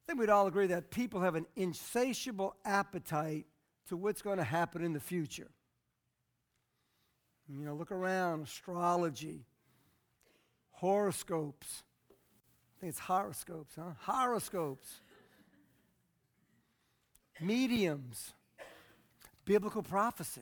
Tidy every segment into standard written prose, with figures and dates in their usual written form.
think we'd all agree that people have an insatiable appetite to what's going to happen in the future. You know, look around, astrology, horoscopes. I think it's horoscopes, huh? Horoscopes. Mediums. Biblical prophecy.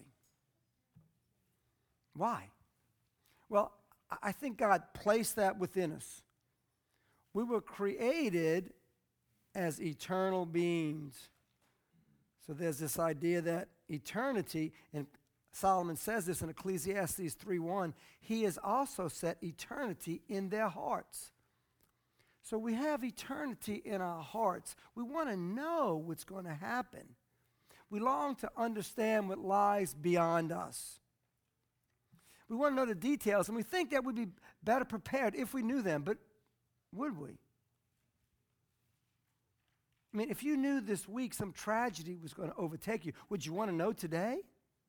Why? Well, I think God placed that within us. We were created as eternal beings. So there's this idea that eternity, and Solomon says this in Ecclesiastes 3:1, he has also set eternity in their hearts. So we have eternity in our hearts. We want to know what's going to happen. We long to understand what lies beyond us. We want to know the details, and we think that we'd be better prepared if we knew them, but would we? I mean, if you knew this week some tragedy was going to overtake you, would you want to know today?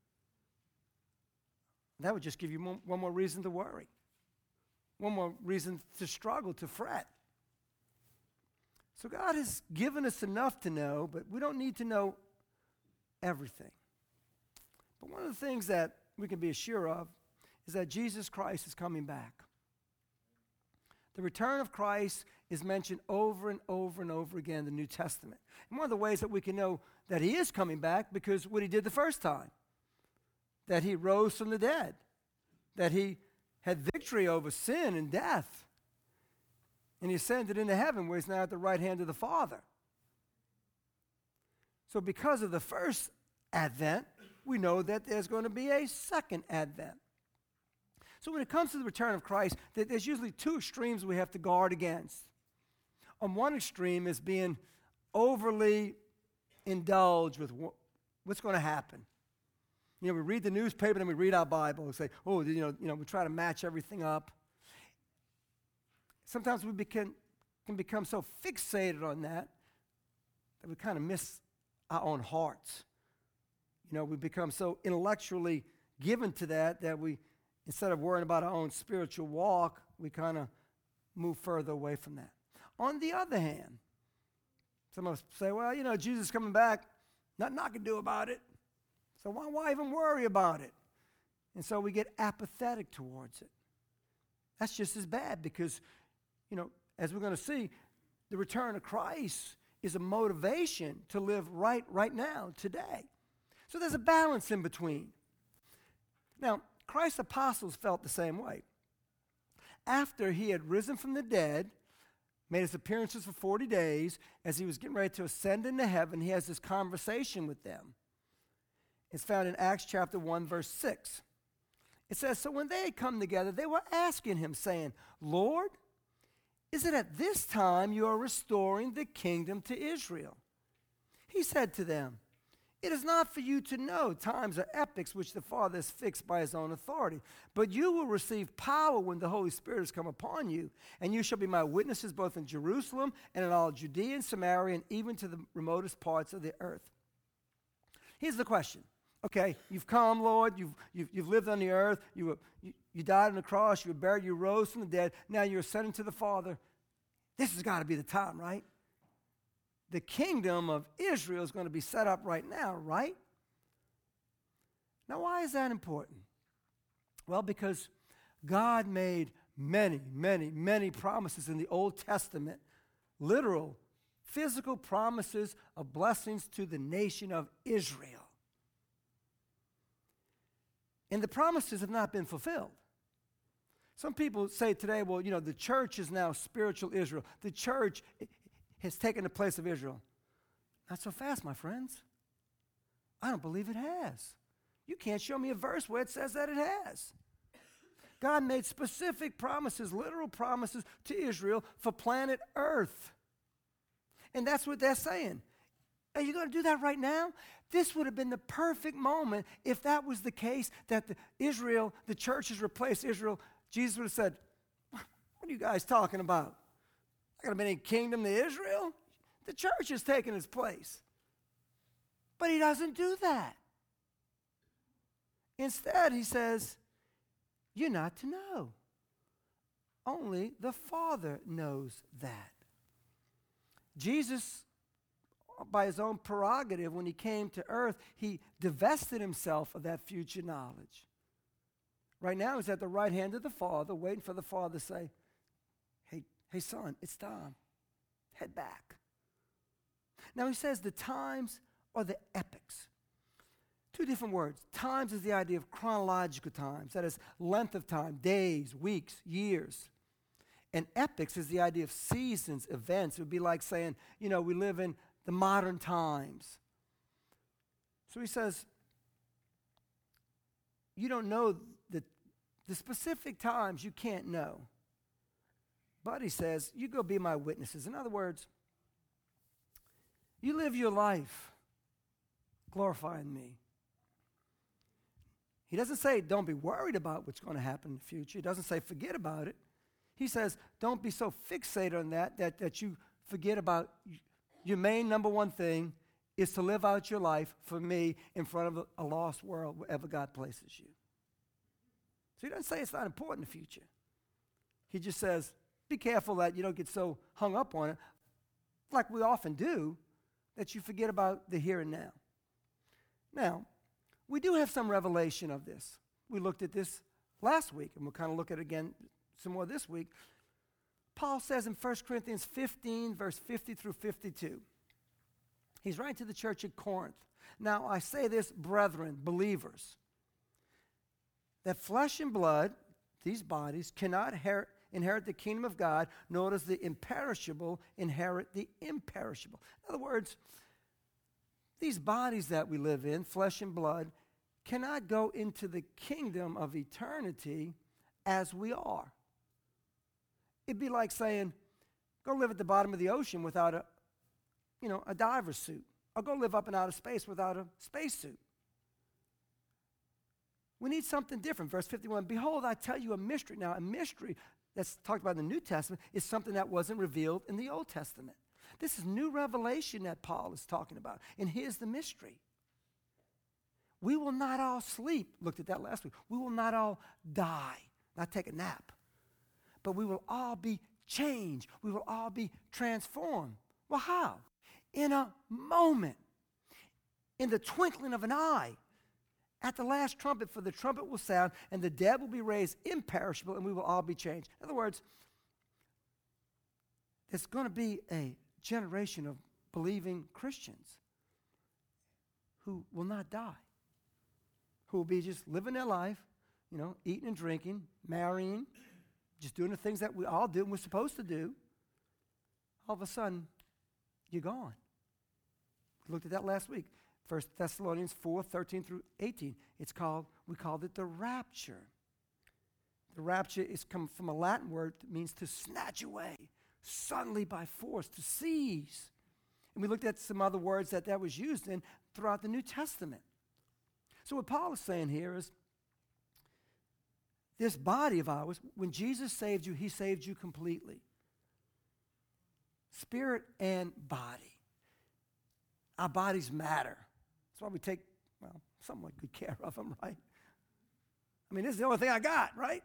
That would just give you one more reason to worry, one more reason to struggle, to fret. So God has given us enough to know, but we don't need to know everything. But one of the things that we can be assured of is that Jesus Christ is coming back. The return of Christ is mentioned over and over and over again in the New Testament. And one of the ways that we can know that he is coming back, because what he did the first time, that he rose from the dead, that he had victory over sin and death, and he ascended into heaven where he's now at the right hand of the Father. So because of the first advent, we know that there's going to be a second advent. So when it comes to the return of Christ, there's usually two extremes we have to guard against. On one extreme is being overly indulged with what's going to happen. You know, we read the newspaper and we read our Bible and say, oh, you know, we try to match everything up. Sometimes we can become so fixated on that we kind of miss our own hearts. You know, we become so intellectually given to that we, instead of worrying about our own spiritual walk, we kind of move further away from that. On the other hand, some of us say, well, you know, Jesus is coming back, nothing I can do about it. So why even worry about it? And so we get apathetic towards it. That's just as bad because, you know, as we're going to see, the return of Christ is a motivation to live right now, today. So there's a balance in between. Now, Christ's apostles felt the same way. After he had risen from the dead, made his appearances for 40 days, as he was getting ready to ascend into heaven, he has this conversation with them. It's found in Acts chapter 1, verse 6. It says, so when they had come together, they were asking him, saying, Lord, is it at this time you are restoring the kingdom to Israel? He said to them, it is not for you to know times or epochs which the Father has fixed by his own authority, but you will receive power when the Holy Spirit has come upon you, and you shall be my witnesses both in Jerusalem and in all Judea and Samaria and even to the remotest parts of the earth. Here's the question. Okay, you've come, Lord, you've lived on the earth, you died on the cross, you were buried, you rose from the dead, now you're ascending to the Father. This has got to be the time, right? The kingdom of Israel is going to be set up right now, right? Now, why is that important? Well, because God made many, many, many promises in the Old Testament, literal, physical promises of blessings to the nation of Israel. And the promises have not been fulfilled. Some people say today, well, you know, the church is now spiritual Israel. The church has taken the place of Israel. Not so fast, my friends. I don't believe it has. You can't show me a verse where it says that it has. God made specific promises, literal promises to Israel for planet Earth. And that's what they're saying. Are you going to do that right now? This would have been the perfect moment if that was the case, that the church has replaced Israel. Jesus would have said, what are you guys talking about? Not going to be any kingdom to Israel. The church is taking its place. But he doesn't do that. Instead, he says, you're not to know. Only the Father knows that. Jesus by his own prerogative, when he came to earth, he divested himself of that future knowledge. Right now, he's at the right hand of the Father, waiting for the Father to say, hey, son, it's time. Head back. Now, he says the times are the epochs. Two different words. Times is the idea of chronological times. That is length of time, days, weeks, years. And epochs is the idea of seasons, events. It would be like saying, we live in the modern times. So he says, you don't know the specific times, you can't know. But he says, you go be my witnesses. In other words, you live your life glorifying me. He doesn't say, don't be worried about what's going to happen in the future. He doesn't say, forget about it. He says, don't be so fixated on that you forget about your main number one thing is to live out your life for me in front of a lost world wherever God places you. So he doesn't say it's not important in the future. He just says, be careful that you don't get so hung up on it, like we often do, that you forget about the here and now. Now, we do have some revelation of this. We looked at this last week, and we'll kind of look at it again some more this week. Paul says in 1 Corinthians 15, verse 50 through 52, he's writing to the church at Corinth. Now, I say this, brethren, believers, that flesh and blood, these bodies, cannot inherit the kingdom of God, nor does the imperishable inherit the imperishable. In other words, these bodies that we live in, flesh and blood, cannot go into the kingdom of eternity as we are. It'd be like saying, go live at the bottom of the ocean without a diver's suit, or go live up in outer space without a spacesuit. We need something different. Verse 51, behold, I tell you a mystery. Now, a mystery that's talked about in the New Testament is something that wasn't revealed in the Old Testament. This is new revelation that Paul is talking about. And here's the mystery. We will not all sleep. Looked at that last week. We will not all die, not take a nap. But we will all be changed. We will all be transformed. Well, how? In a moment. In the twinkling of an eye. At the last trumpet, for the trumpet will sound, and the dead will be raised imperishable, and we will all be changed. In other words, there's going to be a generation of believing Christians who will not die, who will be just living their life, eating and drinking, marrying, just doing the things that we all do and we're supposed to do. All of a sudden, you're gone. We looked at that last week. 1 Thessalonians 4, 13 through 18. We called it the rapture. The rapture is come from a Latin word that means to snatch away, suddenly by force, to seize. And we looked at some other words that was used in throughout the New Testament. So what Paul is saying here is, this body of ours, when Jesus saved you, he saved you completely. Spirit and body. Our bodies matter. That's why we take, somewhat good care of them, right? I mean, this is the only thing I got, right?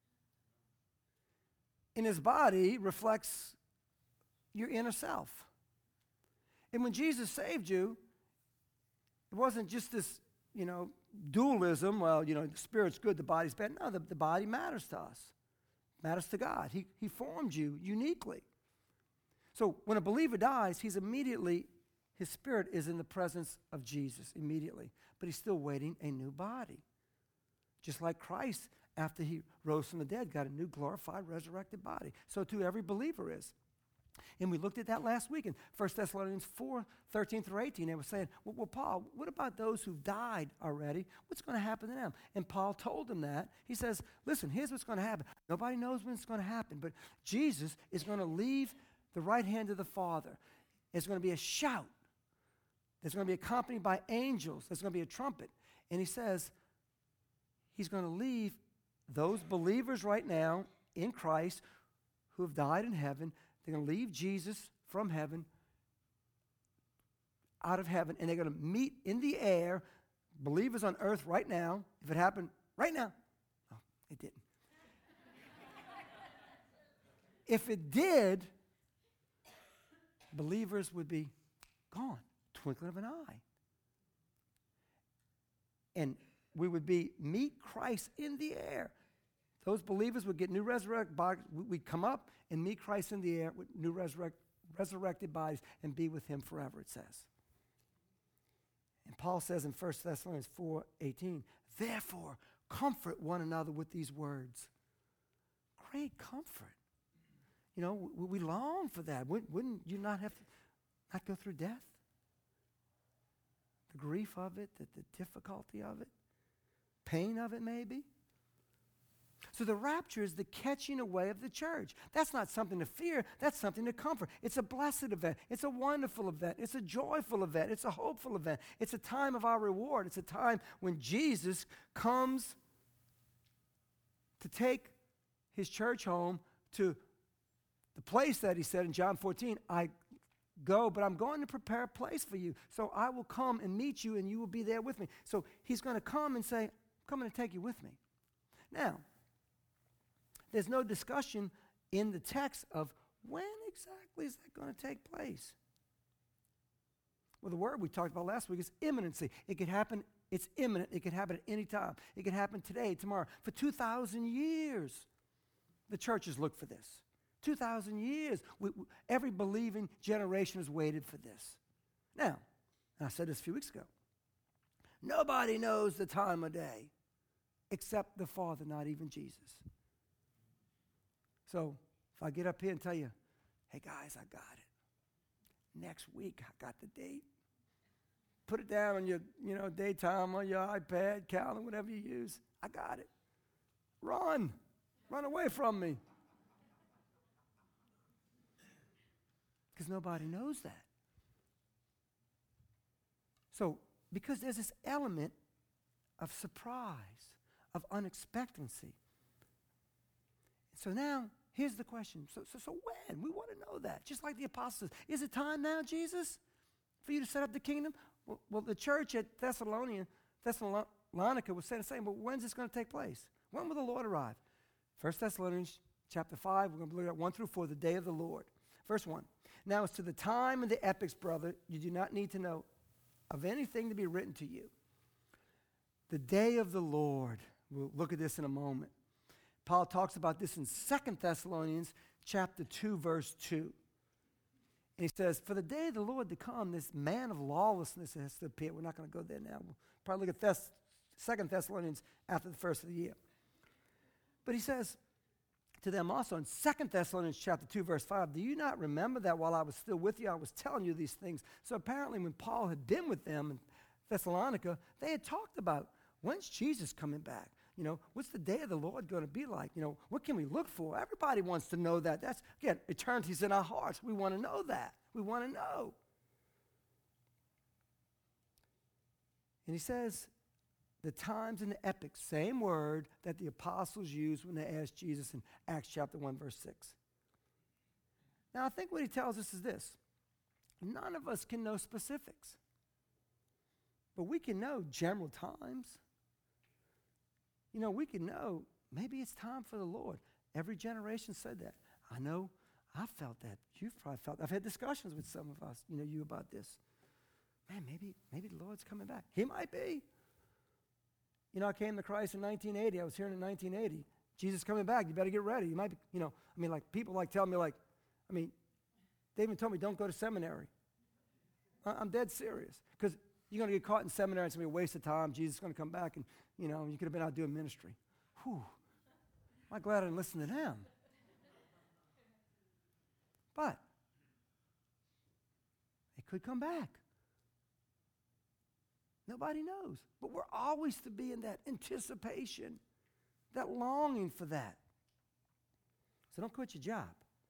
And his body reflects your inner self. And when Jesus saved you, it wasn't just this, dualism. Well, the spirit's good, the body's bad. No, the body matters to us. Matters to God. He formed you uniquely. So when a believer dies, his spirit is in the presence of Jesus immediately. But he's still waiting a new body. Just like Christ, after he rose from the dead, got a new glorified, resurrected body. So too every believer is. And we looked at that last week in 1 Thessalonians 4, 13 through 18. They were saying, well, Paul, what about those who've died already? What's going to happen to them? And Paul told them that. He says, listen, here's what's going to happen. Nobody knows when it's going to happen, but Jesus is going to leave the right hand of the Father. There's going to be a shout. There's going to be accompanied by angels. There's going to be a trumpet. And he says he's going to leave those believers right now in Christ who have died in heaven. They're going to leave Jesus from heaven, out of heaven, and they're going to meet in the air believers on earth right now. If it happened right now, oh, it didn't. If it did, believers would be Gone. Twinkling of an eye. And we would meet Christ in the air. Those believers would get new resurrected bodies. We'd come up and meet Christ in the air with new resurrected bodies and be with him forever, it says. And Paul says in 1 Thessalonians 4:18, therefore, comfort one another with these words. Great comfort. You know, we long for that. Wouldn't you not have to not go through death? The grief of it, the difficulty of it, pain of it maybe. So the rapture is the catching away of the church. That's not something to fear. That's something to comfort. It's a blessed event. It's a wonderful event. It's a joyful event. It's a hopeful event. It's a time of our reward. It's a time when Jesus comes to take his church home to the place that he said in John 14, I go, but I'm going to prepare a place for you. So I will come and meet you, and you will be there with me. So he's going to come and say, I'm coming to take you with me. Now, there's no discussion in the text of when exactly is that going to take place. Well, the word we talked about last week is imminency. It could happen, it's imminent. It could happen at any time. It could happen today, tomorrow. For 2,000 years, the church has looked for this. 2,000 years, every believing generation has waited for this. Now, and I said this a few weeks ago, nobody knows the time of day except the Father, not even Jesus. So if I get up here and tell you, hey guys, I got it. Next week, I got the date. Put it down on your, daytime, on your iPad, calendar, whatever you use. I got it. Run away from me. Because nobody knows that. So, because there's this element of surprise, of unexpectancy. So now, here's the question. So when? We want to know that. Just like the apostles. Is it time now, Jesus, for you to set up the kingdom? Well, the church at Thessalonica was saying the same, but when's this going to take place? When will the Lord arrive? 1 Thessalonians chapter 5, we're going to look at 1 through 4, the day of the Lord. Verse 1. Now as to the time and the epochs, brother, you do not need to know of anything to be written to you. The day of the Lord. We'll look at this in a moment. Paul talks about this in 2 Thessalonians chapter 2, verse 2. And he says, for the day of the Lord to come, this man of lawlessness has to appear. We're not going to go there now. We'll probably look at 2 Thessalonians after the first of the year. But he says to them also in 2 Thessalonians chapter 2, verse 5, do you not remember that while I was still with you, I was telling you these things? So apparently when Paul had been with them in Thessalonica, they had talked about, when's Jesus coming back? What's the day of the Lord going to be like? What can we look for? Everybody wants to know that. That's, again, eternity's in our hearts. We want to know that. We want to know. And he says, the times and the epochs, same word that the apostles used when they asked Jesus in Acts chapter 1, verse 6. Now, I think what he tells us is this. None of us can know specifics. But we can know general times. We can know maybe it's time for the Lord. Every generation said that. I know I felt that. You've probably felt that. I've had discussions with some of us, you about this. Man, maybe the Lord's coming back. He might be. I came to Christ in 1980. I was here in 1980. Jesus coming back. You better get ready. You might be, people tell me they even told me don't go to seminary. I'm dead serious. Because you're going to get caught in seminary. It's going to be a waste of time. Jesus is going to come back and, you could have been out doing ministry. Whew. I'm glad I didn't listen to them. But it could come back. Nobody knows. But we're always to be in that anticipation, that longing for that. So don't quit your job.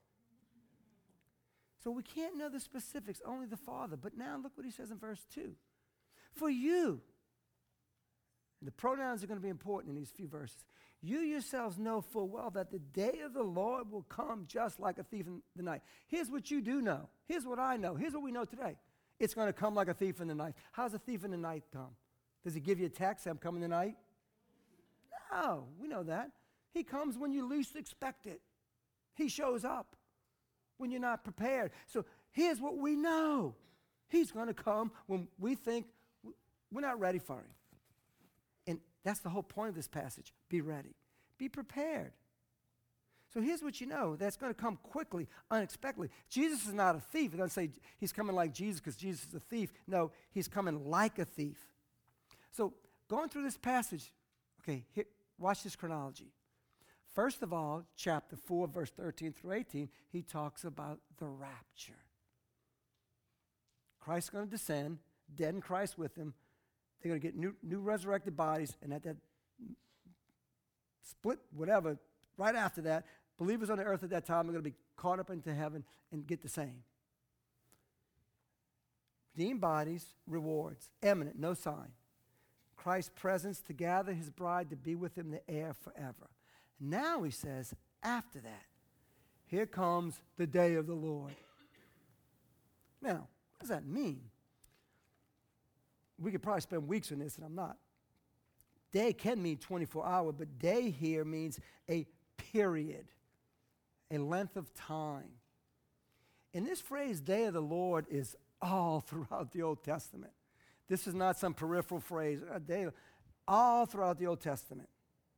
So we can't know the specifics, only the Father. But now look what he says in verse 2. For you, the pronouns are going to be important in these few verses. You yourselves know full well that the day of the Lord will come just like a thief in the night. Here's what you do know. Here's what I know. Here's what we know today. It's going to come like a thief in the night. How's a thief in the night come? Does he give you a text, I'm coming tonight? No, we know that. He comes when you least expect it. He shows up when you're not prepared. So here's what we know. He's going to come when we think we're not ready for him. And that's the whole point of this passage. Be ready. Be prepared. So here's what you know. That's going to come quickly, unexpectedly. Jesus is not a thief. It doesn't say he's coming like Jesus because Jesus is a thief. No, he's coming like a thief. So going through this passage, okay, here, watch this chronology. First of all, chapter 4, verse 13 through 18, he talks about the rapture. Christ's going to descend, dead in Christ with him. They're going to get new resurrected bodies, and at that split, whatever, right after that, believers on the earth at that time are going to be caught up into heaven and get the same. Redeemed bodies, rewards, eminent, no sign. Christ's presence to gather his bride to be with him in the air forever. Now he says, after that, here comes the day of the Lord. Now, what does that mean? We could probably spend weeks on this, and I'm not. Day can mean 24 hours, but day here means a period, a length of time. And this phrase, day of the Lord, is all throughout the Old Testament. This is not some peripheral phrase. All throughout the Old Testament.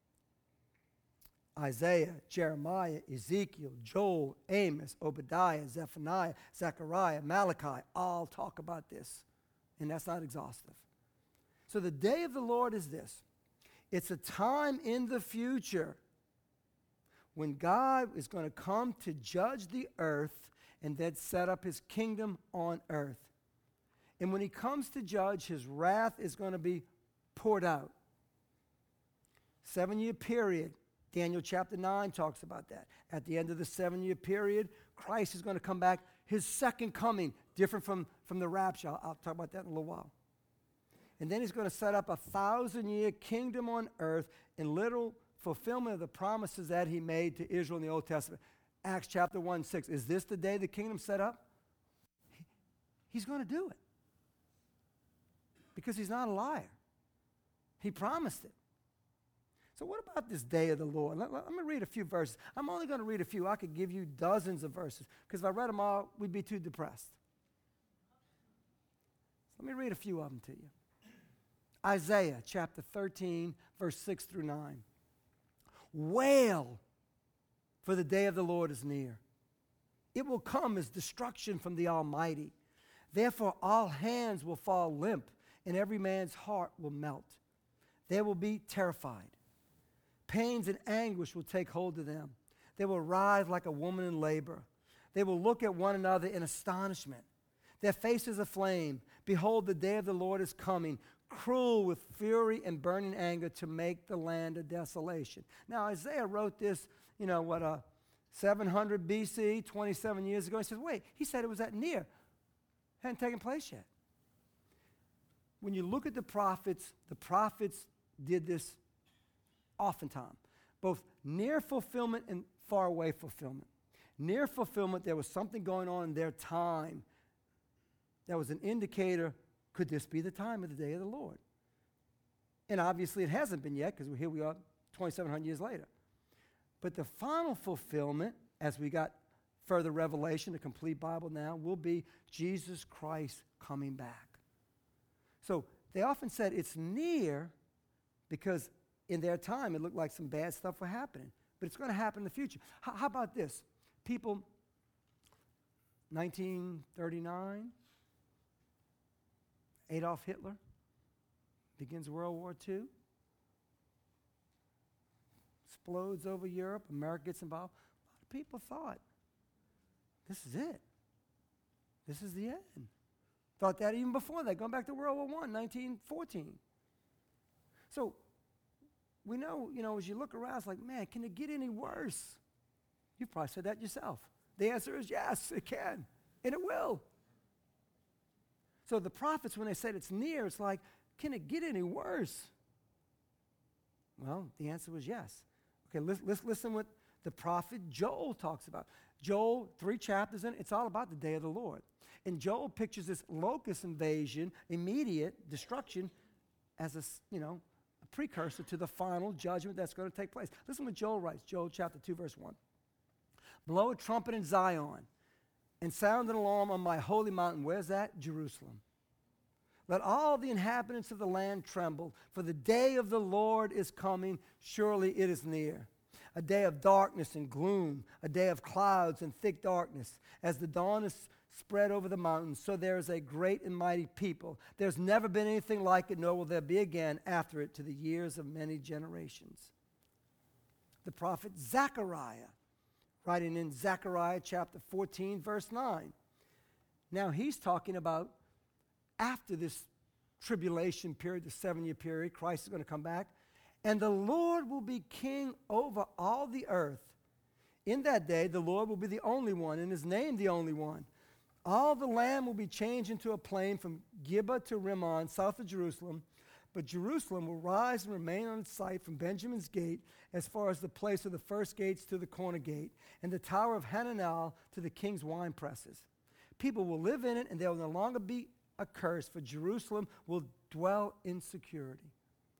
Isaiah, Jeremiah, Ezekiel, Joel, Amos, Obadiah, Zephaniah, Zechariah, Malachi, all talk about this. And that's not exhaustive. So the day of the Lord is this. It's a time in the future when God is going to come to judge the earth and then set up his kingdom on earth. And when he comes to judge, his wrath is going to be poured out. 7-year period. Daniel chapter 9 talks about that. At the end of the 7-year period, Christ is going to come back. His second coming, different from the rapture. I'll talk about that in a little while. And then he's going to set up a 1,000-year kingdom on earth in literal fulfillment of the promises that he made to Israel in the Old Testament. Acts chapter 1:6. Is this the day the kingdom's set up? He's going to do it. Because he's not a liar. He promised it. So what about this day of the Lord? Let me read a few verses. I'm only going to read a few. I could give you dozens of verses. Because if I read them all, we'd be too depressed. Let me read a few of them to you. Isaiah chapter 13, verse 6 through 9. Wail, for the day of the Lord is near. It will come as destruction from the Almighty. Therefore all hands will fall limp, and every man's heart will melt. They will be terrified. Pains and anguish will take hold of them. They will writhe like a woman in labor. They will look at one another in astonishment. Their faces aflame. Behold, the day of the Lord is coming, cruel with fury and burning anger to make the land a desolation. Now, Isaiah wrote this, 700 BC, 27 years ago. He says, wait, he said it was that near. Hadn't taken place yet. When you look at the prophets did this oftentimes, both near fulfillment and far away fulfillment. Near fulfillment, there was something going on in their time that was an indicator, could this be the time of the day of the Lord? And obviously it hasn't been yet, because here we are 2,700 years later. But the final fulfillment, as we got further revelation, the complete Bible now, will be Jesus Christ coming back. So they often said it's near because in their time it looked like some bad stuff were happening. But it's going to happen in the future. How about this? People, 1939, Adolf Hitler begins World War II. Explodes over Europe. America gets involved. A lot of people thought, this is it. This is the end. Thought that even before that, going back to World War I, 1914. So we know, as you look around, it's like, man, can it get any worse? You've probably said that yourself. The answer is yes, it can, and it will. So the prophets, when they said it's near, it's like, can it get any worse? Well, the answer was yes. Okay, let's listen what the prophet Joel talks about. Joel, 3 chapters in, it's all about the day of the Lord. And Joel pictures this locust invasion, immediate destruction, as a precursor to the final judgment that's going to take place. Listen what Joel writes, Joel chapter 2, verse 1. Blow a trumpet in Zion. and sound an alarm on my holy mountain. Where's that? Jerusalem. Let all the inhabitants of the land tremble, for the day of the Lord is coming. Surely it is near. A day of darkness and gloom, a day of clouds and thick darkness. As the dawn is spread over the mountains, so there is a great and mighty people. There's never been anything like it, nor will there be again after it to the years of many generations. The prophet Zechariah, writing in Zechariah chapter 14, verse 9. Now he's talking about after this tribulation period, the 7-year period, Christ is going to come back. And the Lord will be king over all the earth. In that day, the Lord will be the only one, and his name the only one. All the land will be changed into a plain from Gibeah to Rimmon, south of Jerusalem. But Jerusalem will rise and remain on its site from Benjamin's gate as far as the place of the first gates to the corner gate, and the tower of Hananel to the king's wine presses. People will live in it, and there will no longer be a curse, for Jerusalem will dwell in security.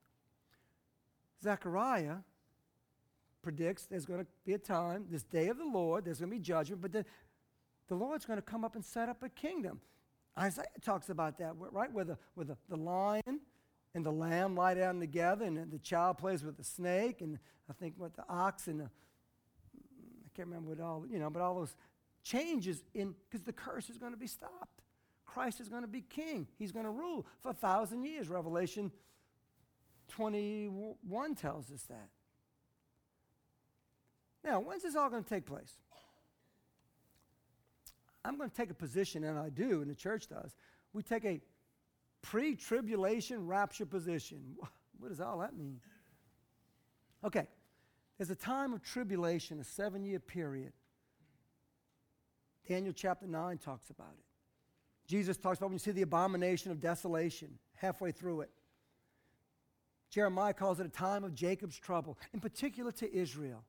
Zechariah predicts there's going to be a time, this day of the Lord, there's going to be judgment, but then the Lord's going to come up and set up a kingdom. Isaiah talks about that, right? Where the lion and the lamb lie down together, and the child plays with the snake, and I think what the ox and I can't remember what all, but all those changes because the curse is going to be stopped. Christ is going to be king. He's going to rule for 1,000 years. Revelation 21 tells us that. Now, when's this all going to take place? I'm going to take a position, and I do, and the church does. We take a pre-tribulation rapture position. What does all that mean? Okay, there's a time of tribulation, a 7-year period. Daniel chapter 9 talks about it. Jesus talks about when you see the abomination of desolation halfway through it. Jeremiah calls it a time of Jacob's trouble, in particular to Israel.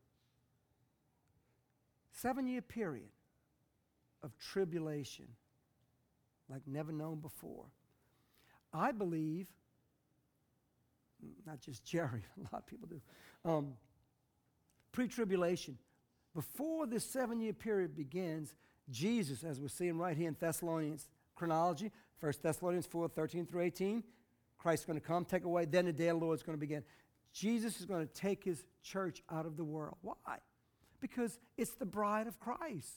7-year period of tribulation like never known before. I believe, not just Jerry, a lot of people do, pre-tribulation. Before this 7-year period begins, Jesus, as we're seeing right here in Thessalonians chronology, 1 Thessalonians 4, 13 through 18, Christ's going to come, take away, then the day of the Lord is going to begin. Jesus is going to take his church out of the world. Why? Because it's the bride of Christ.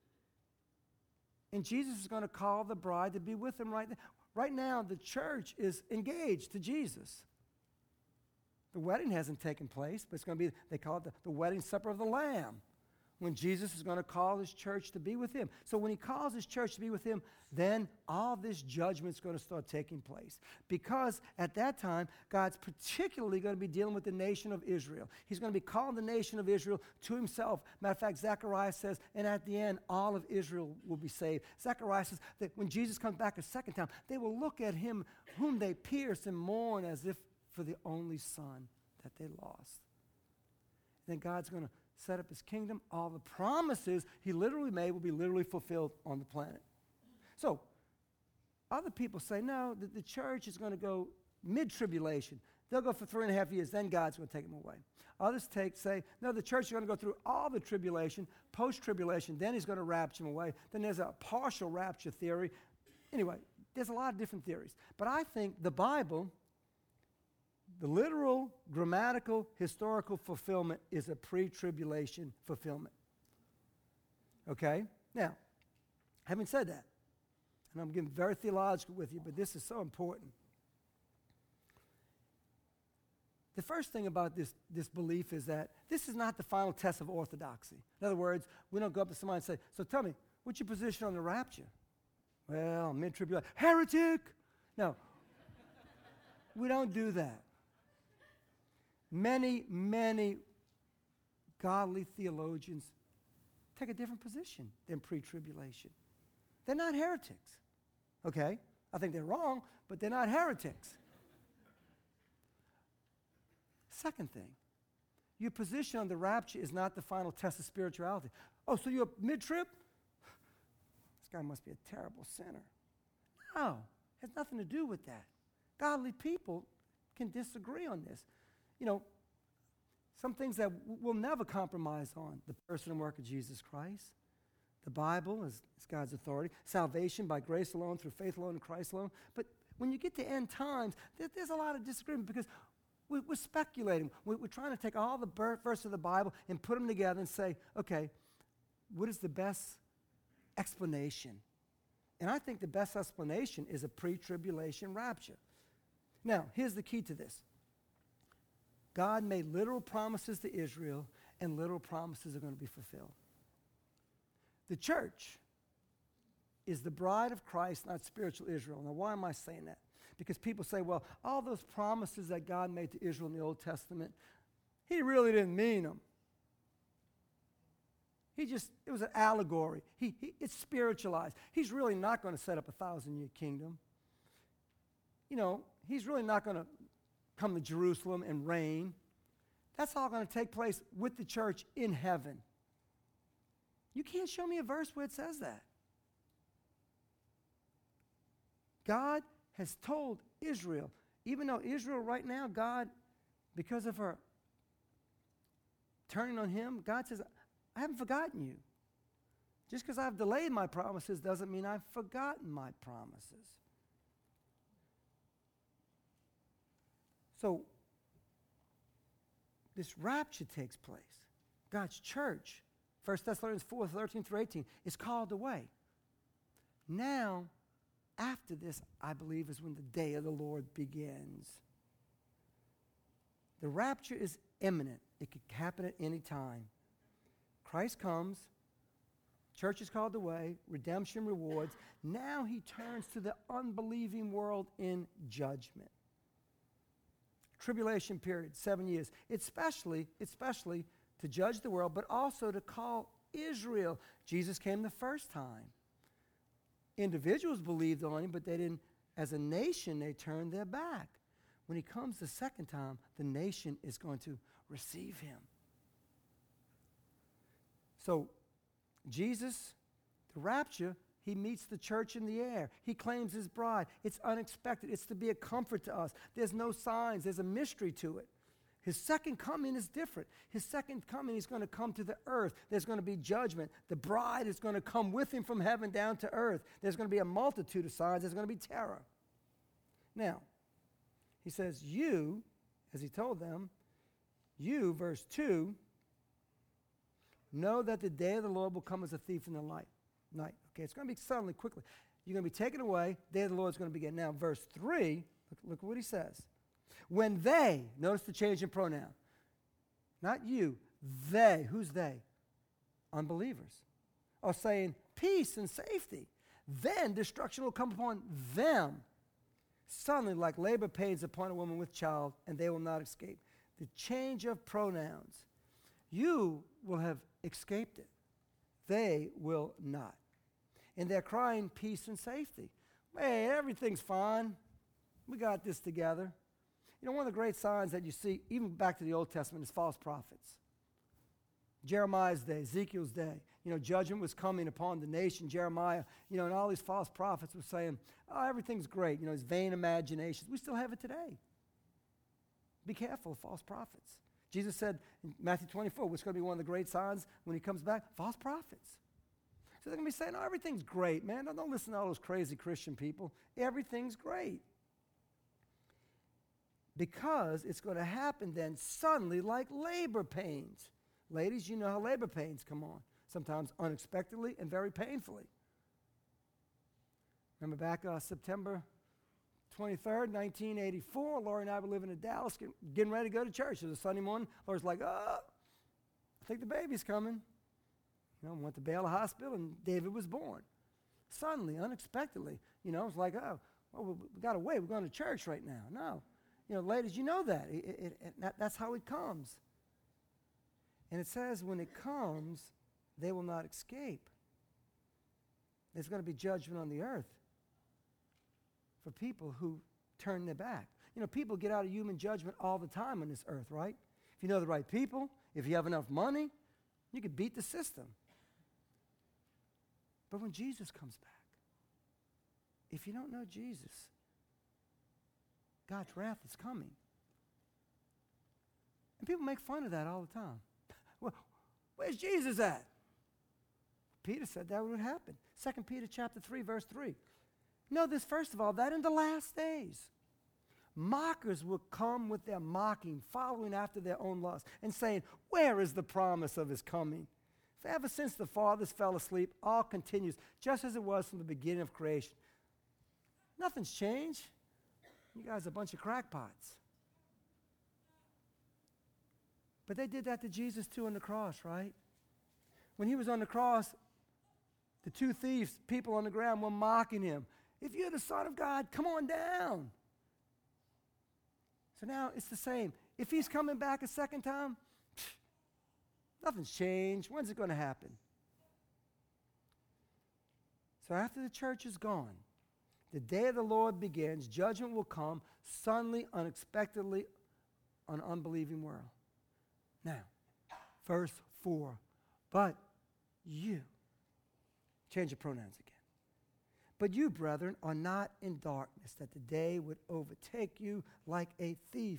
And Jesus is going to call the bride to be with him right now. Right now, the church is engaged to Jesus. The wedding hasn't taken place, but it's going to be, they call it the wedding supper of the Lamb, when Jesus is going to call his church to be with him. So when he calls his church to be with him, then all this judgment is going to start taking place. Because at that time, God's particularly going to be dealing with the nation of Israel. He's going to be calling the nation of Israel to himself. Matter of fact, Zechariah says, and at the end, all of Israel will be saved. Zechariah says that when Jesus comes back a second time, they will look at him whom they pierced and mourn as if for the only son that they lost. Then God's going to set up his kingdom. All the promises he literally made will be literally fulfilled on the planet. So, other people say, no, the church is going to go mid-tribulation. They'll go for 3.5 years, then God's going to take them away. Others say, no, the church is going to go through all the tribulation, post-tribulation, then he's going to rapture them away. Then there's a partial rapture theory. Anyway, there's a lot of different theories. But I think the Bible, the literal, grammatical, historical fulfillment is a pre-tribulation fulfillment. Okay? Now, having said that, and I'm getting very theological with you, but this is so important. The first thing about this belief is that this is not the final test of orthodoxy. In other words, we don't go up to somebody and say, so tell me, what's your position on the rapture? Well, mid-tribulation. Heretic! No. We don't do that. Many, many godly theologians take a different position than pre-tribulation. They're not heretics, okay? I think they're wrong, but they're not heretics. Second thing, your position on the rapture is not the final test of spirituality. Oh, so you're mid-trib? This guy must be a terrible sinner. No, it has nothing to do with that. Godly people can disagree on this. You know, some things that we'll never compromise on, the person and work of Jesus Christ, The Bible is God's authority. Salvation by grace alone, through faith alone, in Christ alone. But when you get to end times, there's a lot of disagreement because we're speculating. We're trying to take all the verses of the Bible and put them together and say, okay, what is the best explanation? And I think the best explanation is a pre-tribulation rapture. Now, here's the key to this. God made literal promises to Israel, and literal promises are going to be fulfilled. The church is the bride of Christ, not spiritual Israel. Now, why am I saying that? Because people say, well, all those promises that God made to Israel in the Old Testament, he really didn't mean them. It was an allegory. It's spiritualized. He's really not going to set up a 1,000-year kingdom. You know, he's really not going to come to Jerusalem and reign. That's all going to take place with the church in heaven. You can't show me a verse where it says that. God has told Israel, even though Israel right now, God, because of her turning on him, God says, I haven't forgotten you. Just because I've delayed my promises doesn't mean I've forgotten my promises. So, this rapture takes place. God's church, 1 Thessalonians 4, 13 through 18, is called away. Now, after this, I believe, is when the day of the Lord begins. The rapture is imminent. It could happen at any time. Christ comes, church is called away, redemption rewards. Now he turns to the unbelieving world in judgment. Tribulation period, 7 years. Especially to judge the world, but also to call Israel. Jesus came the first time. Individuals believed on him, but they didn't, as a nation, they turned their back. When he comes the second time, the nation is going to receive him. So, Jesus, the rapture, he meets the church in the air. He claims his bride. It's unexpected. It's to be a comfort to us. There's no signs. There's a mystery to it. His second coming is different. His second coming, he's going to come to the earth. There's going to be judgment. The bride is going to come with him from heaven down to earth. There's going to be a multitude of signs. There's going to be terror. Now, he says, you, as he told them, you, verse 2, know that the day of the Lord will come as a thief in the night. Okay, it's going to be suddenly, quickly. You're going to be taken away. The day of the Lord is going to begin. Now, verse 3, look what he says. When they, notice the change in pronoun. Not you, they. Who's they? Unbelievers. Are saying peace and safety. Then destruction will come upon them. Suddenly, like labor pains upon a woman with child, and they will not escape. The change of pronouns. You will have escaped it. They will not. And they're crying peace and safety. Hey, everything's fine. We got this together. You know, one of the great signs that you see, even back to the Old Testament, is false prophets. Jeremiah's day, Ezekiel's day, judgment was coming upon the nation. Jeremiah, and all these false prophets were saying, oh, everything's great. It's vain imaginations. We still have it today. Be careful of false prophets. Jesus said in Matthew 24, what's going to be one of the great signs when he comes back? False prophets. So they're going to be saying, oh, everything's great, man. Don't listen to all those crazy Christian people. Everything's great. Because it's going to happen then suddenly like labor pains. Ladies, you know how labor pains come on. Sometimes unexpectedly and very painfully. Remember back September 23rd, 1984, Lori and I were living in Dallas, getting ready to go to church. It was a Sunday morning. Lori's like, I think the baby's coming. Went to Baylor Hospital, and David was born. Suddenly, unexpectedly, it's like, oh, well, we got to wait. We're going to church right now. No. Ladies, you know that. That's how it comes. And it says when it comes, they will not escape. There's going to be judgment on the earth for people who turn their back. People get out of human judgment all the time on this earth, right? If you know the right people, if you have enough money, you could beat the system. But when Jesus comes back, if you don't know Jesus, God's wrath is coming. And people make fun of that all the time. Well, where's Jesus at? Peter said that would happen. 2 Peter chapter 3, verse 3. Know this, first of all, that in the last days, mockers will come with their mocking, following after their own lust, and saying, where is the promise of his coming? For ever since the fathers fell asleep, all continues just as it was from the beginning of creation. Nothing's changed. You guys are a bunch of crackpots. But they did that to Jesus too on the cross, right? When he was on the cross, the two thieves, people on the ground, were mocking him. If you're the Son of God, come on down. So now it's the same. If he's coming back a second time, nothing's changed. When's it going to happen? So after the church is gone, the day of the Lord begins, judgment will come suddenly, unexpectedly on an unbelieving world. Now, verse 4, but you, change your pronouns again. But you, brethren, are not in darkness, that the day would overtake you like a thief.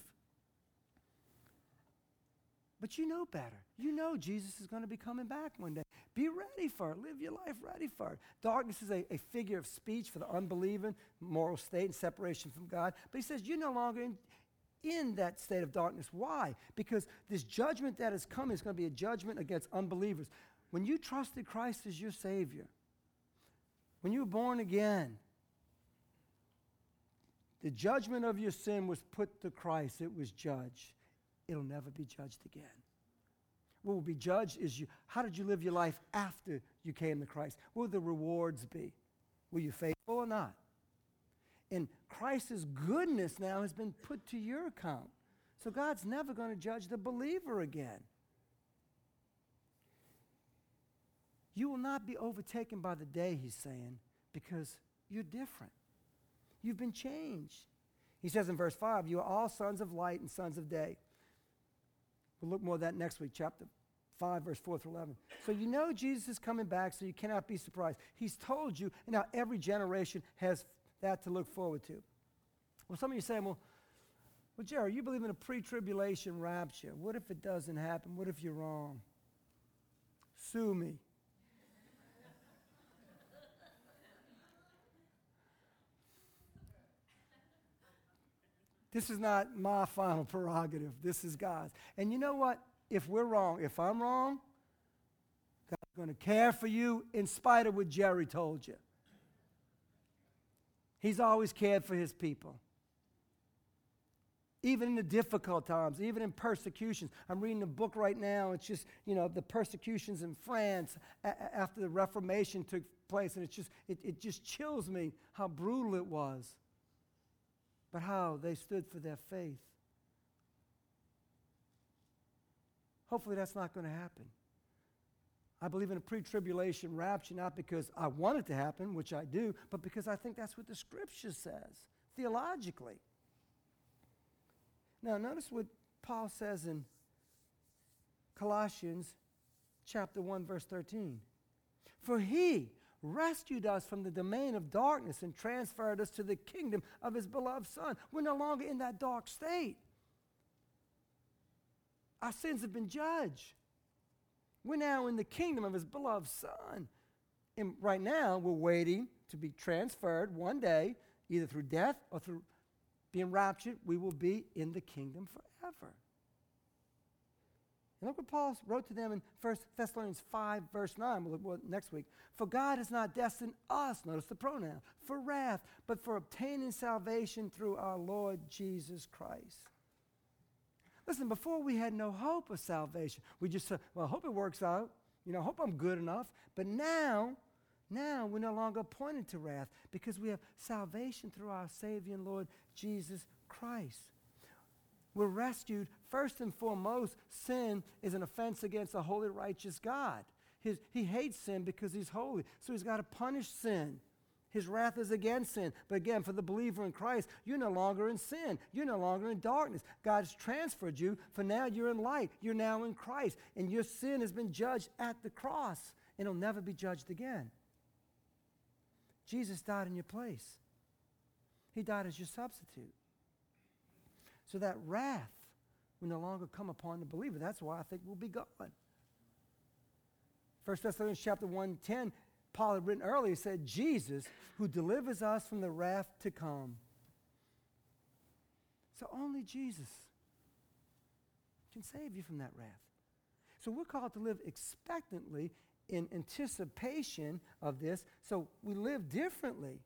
But you know better. You know Jesus is going to be coming back one day. Be ready for it. Live your life ready for it. Darkness is a figure of speech for the unbelieving, moral state and separation from God. But he says you're no longer in that state of darkness. Why? Because this judgment that is coming is going to be a judgment against unbelievers. When you trusted Christ as your Savior, when you were born again, the judgment of your sin was put to Christ. It was judged. It'll never be judged again. What will be judged is how did you live your life after you came to Christ? What will the rewards be? Were you faithful or not? And Christ's goodness now has been put to your account. So God's never going to judge the believer again. You will not be overtaken by the day, he's saying, because you're different. You've been changed. He says in verse 5, you are all sons of light and sons of day. We'll look more at that next week, chapter 5, verse 4 through 11. So you know Jesus is coming back, so you cannot be surprised. He's told you, and now every generation has that to look forward to. Well, some of you say, well, Jerry, you believe in a pre-tribulation rapture. What if it doesn't happen? What if you're wrong? Sue me. This is not my final prerogative. This is God's. And you know what? If we're wrong, if I'm wrong, God's going to care for you in spite of what Jerry told you. He's always cared for his people. Even in the difficult times, even in persecutions. I'm reading a book right now. It's just, the persecutions in France after the Reformation took place. And it just chills me how brutal it was. But how they stood for their faith. Hopefully that's not going to happen. I believe in a pre-tribulation rapture, not because I want it to happen, which I do, but because I think that's what the Scripture says, theologically. Now, notice what Paul says in Colossians chapter 1, verse 13. For he rescued us from the domain of darkness and transferred us to the kingdom of his beloved Son. We're no longer in that dark state. Our sins have been judged. We're now in the kingdom of his beloved Son. And right now, we're waiting to be transferred one day, either through death or through being raptured. We will be in the kingdom forever. And look what Paul wrote to them in 1 Thessalonians 5, verse 9. We'll look next week. For God has not destined us, notice the pronoun, for wrath, but for obtaining salvation through our Lord Jesus Christ. Listen, before we had no hope of salvation. We just said, well, I hope it works out. I hope I'm good enough. But now we're no longer appointed to wrath because we have salvation through our Savior and Lord Jesus Christ. We're rescued. First and foremost, sin is an offense against a holy, righteous God. He hates sin because he's holy, so he's got to punish sin. His wrath is against sin. But again, for the believer in Christ, you're no longer in sin. You're no longer in darkness. God has transferred you, for now you're in light. You're now in Christ, and your sin has been judged at the cross, and it'll never be judged again. Jesus died in your place. He died as your substitute. So that wrath will no longer come upon the believer. That's why I think we'll be gone. 1 Thessalonians chapter 1:10, Paul had written earlier, he said, Jesus, who delivers us from the wrath to come. So only Jesus can save you from that wrath. So we're called to live expectantly in anticipation of this, so we live differently.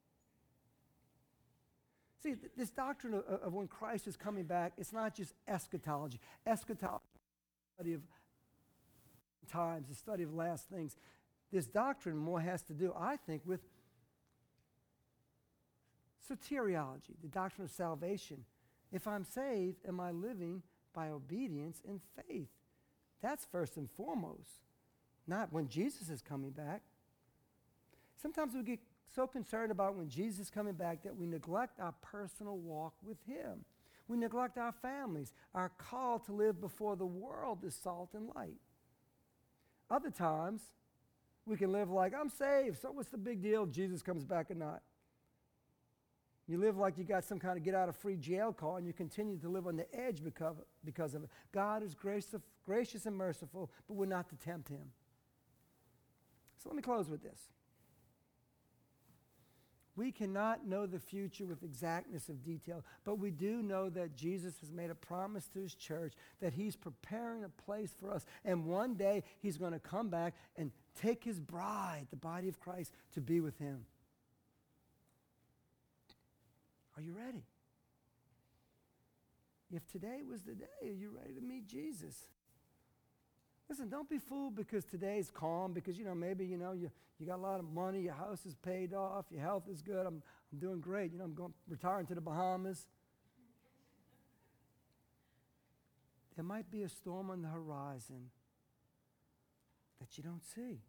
See, this doctrine of when Christ is coming back, it's not just eschatology. Eschatology is the study of times, the study of last things. This doctrine more has to do, I think, with soteriology, the doctrine of salvation. If I'm saved, am I living by obedience and faith? That's first and foremost, not when Jesus is coming back. Sometimes we get so concerned about when Jesus is coming back that we neglect our personal walk with him. We neglect our families, our call to live before the world is salt and light. Other times, we can live like, I'm saved, so what's the big deal if Jesus comes back or not? You live like you got some kind of get-out-of-free jail card, and you continue to live on the edge because of it. God is gracious and merciful, but we're not to tempt him. So let me close with this. We cannot know the future with exactness of detail, but we do know that Jesus has made a promise to his church that he's preparing a place for us. And one day he's going to come back and take his bride, the body of Christ, to be with him. Are you ready? If today was the day, are you ready to meet Jesus? Listen, don't be fooled because today's calm, because, maybe, you got a lot of money, your house is paid off, your health is good, I'm doing great, I'm retiring to the Bahamas. There might be a storm on the horizon that you don't see.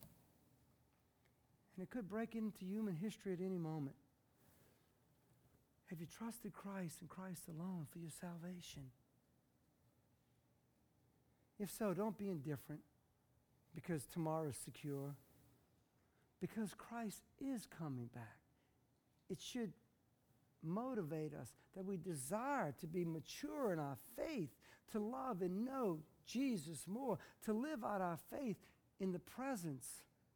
And it could break into human history at any moment. Have you trusted Christ and Christ alone for your salvation? If so, don't be indifferent because tomorrow is secure. Because Christ is coming back. It should motivate us that we desire to be mature in our faith, to love and know Jesus more, to live out our faith in the presence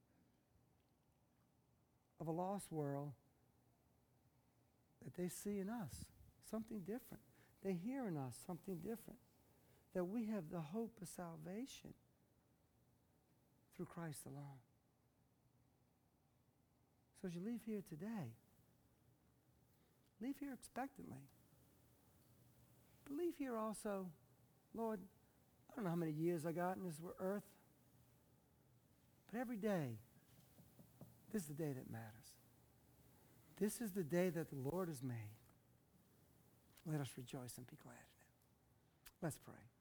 of a lost world that they see in us something different. They hear in us something different. That we have the hope of salvation through Christ alone. So as you leave here today, leave here expectantly. But leave here also, Lord, I don't know how many years I got in this earth, but every day, this is the day that matters. This is the day that the Lord has made. Let us rejoice and be glad in it. Let's pray.